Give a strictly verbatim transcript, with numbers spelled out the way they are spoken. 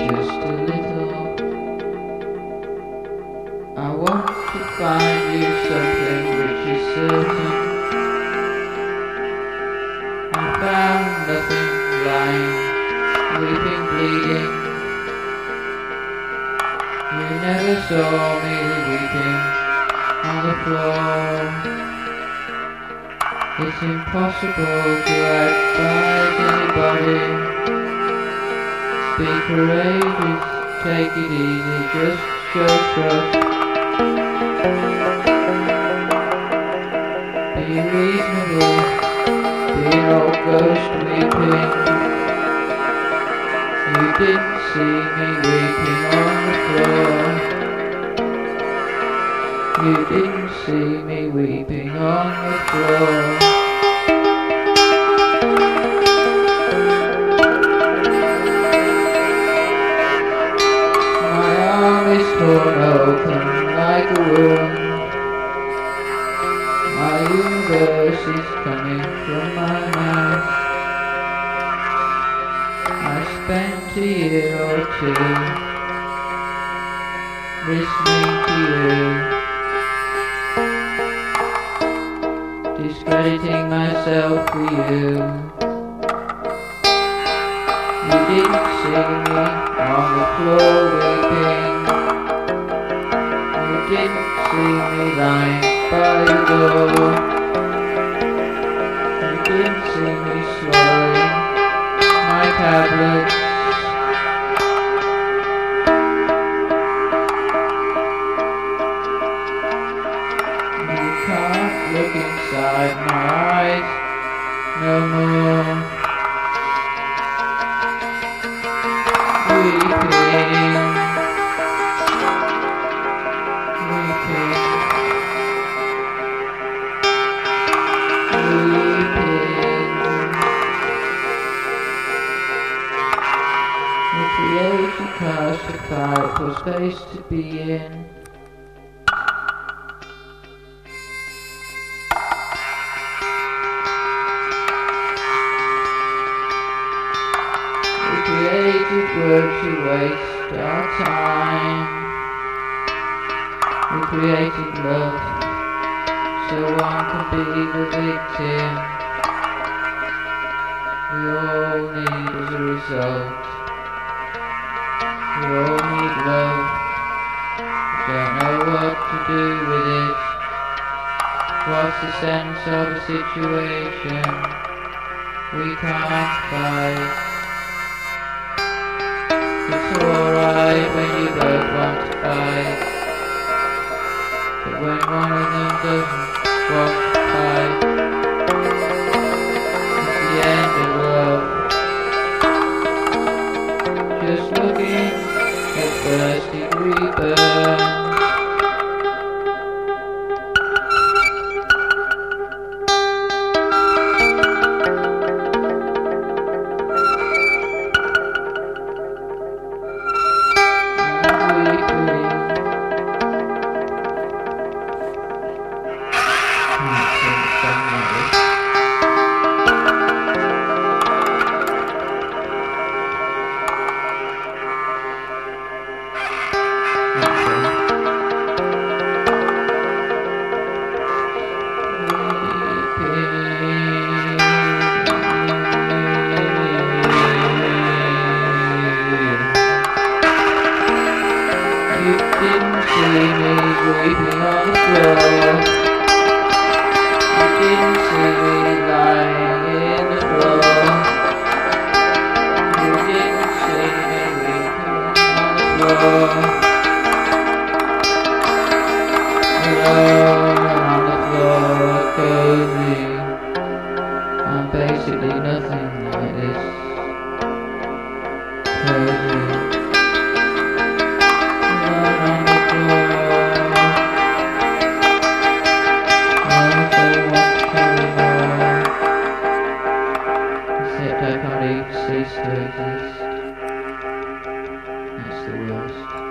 just a little. I want to find you something which is certain. I found nothing, lying, weeping, bleeding. You never saw me weeping on the floor. It's impossible to advise anybody. Be courageous, take it easy, just show trust. Be reasonable, be an old ghost weeping. You didn't see me weeping on the floor. You didn't see me weeping on the floor. Torn open like a wound. My universe is coming from my mouth. I spent a year or two listening to you, discrediting myself for you. You didn't see me on the floor weeping. You didn't see me lying by the door. You didn't see me swallowing my tablets. You can't look inside my eyes no more. Weeping. Create a cast a cloud for space to be in. The creative work to waste our time. We created love, so one can be the victim. We all need as a result. We all need love. We don't know what to do with it. What's the sense of a situation we can't fight? It's alright when you both want to fight, but when one of them doesn't want to fight, it's the end of love. Just looking at first degree burns. You didn't see me weeping on the floor. You didn't see me lying in the floor. You didn't see me weeping on the floor. Alone on the floor, cozy. I'm basically nothing like this. Cozy. I can't even cease to exist. That's the worst.